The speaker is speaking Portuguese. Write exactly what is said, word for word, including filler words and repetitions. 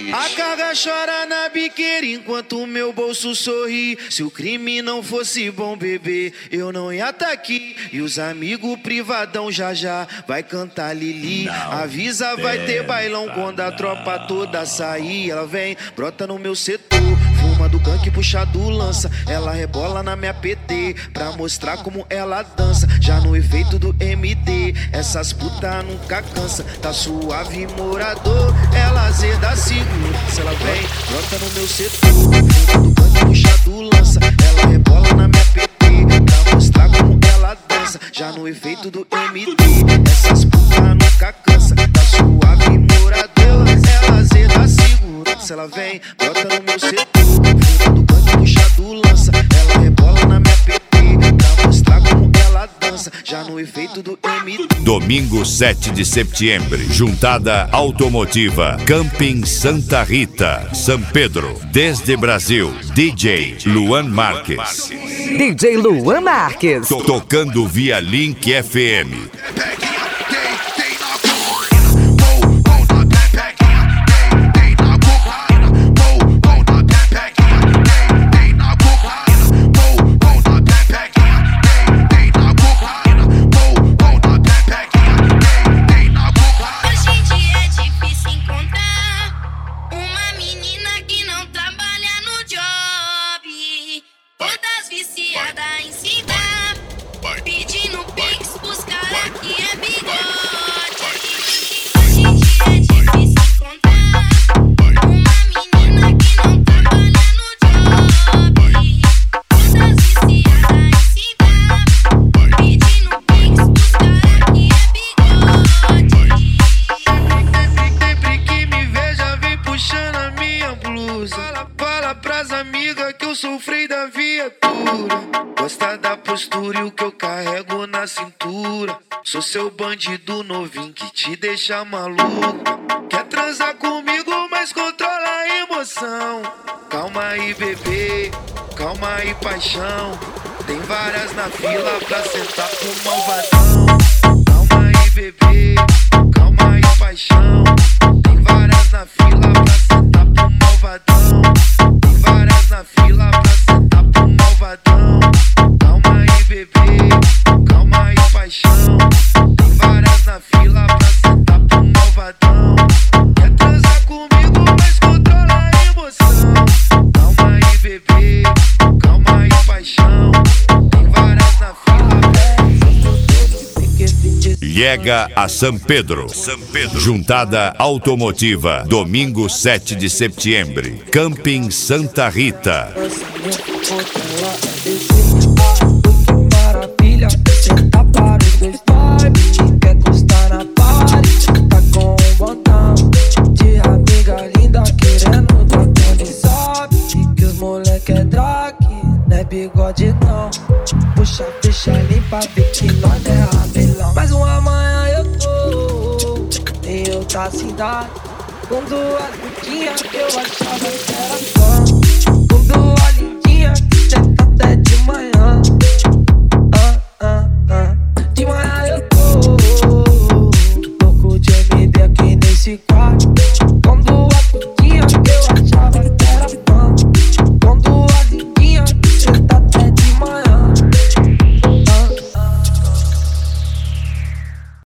A carga chora na biqueira enquanto o meu bolso sorri. Se o crime não fosse bom, bebê, eu não ia tá aqui. E os amigos privadão já já vai cantar Lili. Não avisa, vai ter bailão quando a tropa toda sair. Ela vem, brota no meu setor, fuma do canque, puxa do lança. Ela rebola na minha P T pra mostrar como ela dança. Já no efeito do M D, essas putas nunca cansa. Tá suave, morador, ela zeda segura. Se ela vem, brota no meu setor, fuma do canque, puxa do lança. Ela rebola na minha P T pra mostrar como ela dança. Já no efeito do M D, essas putas nunca cansa. Tá suave, morador, ela zeda segura. Se ela vem, brota no meu setor, fuma do canque, puxa do lança. Ela rebola na minha P T pra mostrar como ela dança. Já no efeito do M D. Domingo sete de setembro, Juntada Automotiva, Camping Santa Rita, São Pedro. Desde Brasil, D J Luan Marques. D J Luan Marques. To- Tocando via Link F M. Fala pras amigas que eu sou freio da viatura. Gosta da postura e o que eu carrego na cintura. Sou seu bandido novinho que te deixa maluco. Quer transar comigo, mas controla a emoção. Calma aí, bebê, calma aí, paixão. Tem várias na fila pra sentar com malvadão. Calma aí, bebê, calma aí, paixão. Tem várias na fila pra sentar com malvadão. Tem várias na fila pra sentar com malvadão. Calma aí, bebê, calma aí, paixão. Tem várias na fila pra sentar com malvadão. Quer transar comigo, mas controla a emoção. Calma aí, bebê, calma aí, paixão. Tem várias na fila pra... Llega a São Pedro. São Pedro. Juntada Automotiva, domingo sete de setembro, Camping Santa Rita. Maravilha, senta para os dois vibes. Quer custar na party, tá com um botão de amiga linda querendo dar quando sabe que os moleque é drag, não é bigode não. Puxa, ficha limpa, vê que nós é rabelão. Mas uma amanhã eu tô em outra cidade, com duas putinhas que eu achava que era fã.